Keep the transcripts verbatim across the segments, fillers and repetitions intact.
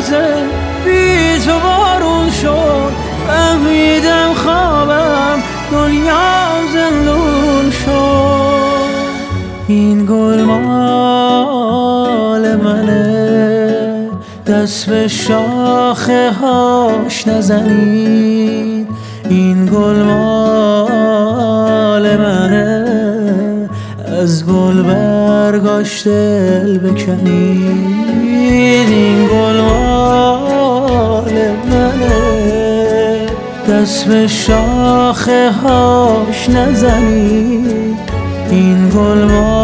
لحظه بی تو بارون شد، فهمیدم خوابم دنیام زندون شد. این گل مال منه، دست به شاخه هاش نزنید. این گل مال منه، از گل برگاش دل بکنید. این گل مال منه، دست به شاخه هاش نزنید. این گل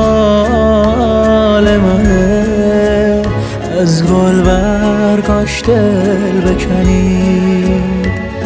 مال منه، از گل برگاش دل بکنید.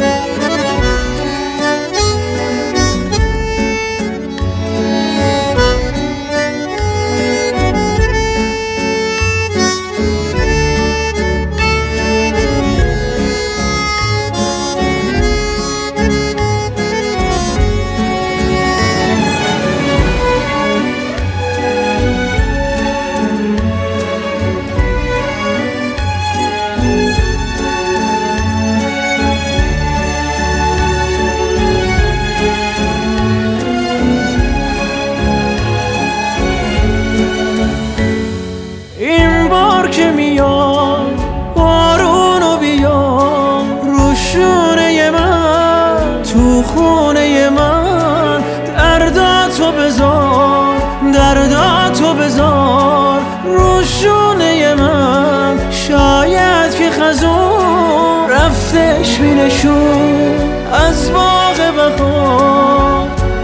که میاد بارونو بیاد رو شونه من، تو خونه من. درداتو بذار، درداتو بذار رو شونه من. شاید که خزون رفتش بینشون از باغ بهار.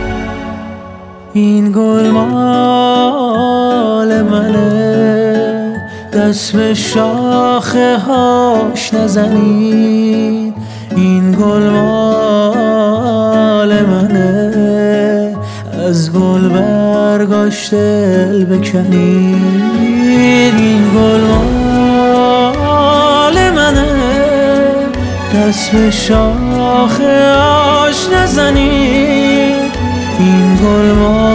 این گل مال منه، دست به شاخه هاش نزنید. این گل مال منه، از گل برگاش دل بکنید. این گل مال منه، دست به شاخه هاش نزنید. این گل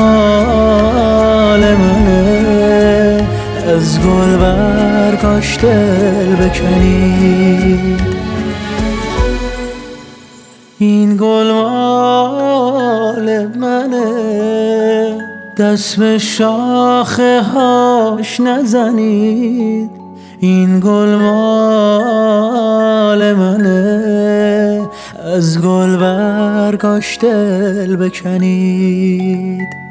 مال منه، از گل برگاش دل بکنید. این گل مال منه، دست به شاخه هاش نزنید. این گل مال منه، از گل برگاش دل بکنید.